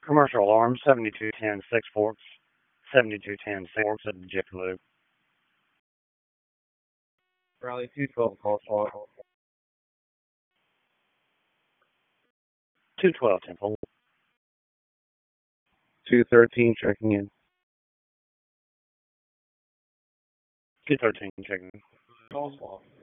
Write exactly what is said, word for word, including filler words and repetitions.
Commercial alarm, seventy-two ten Six Forks. seventy-two ten Six Forks at the Jiffy Lube. Raleigh two twelve, call slot. two twelve Temple. two thirteen, checking in. two thirteen checking in. Call slot.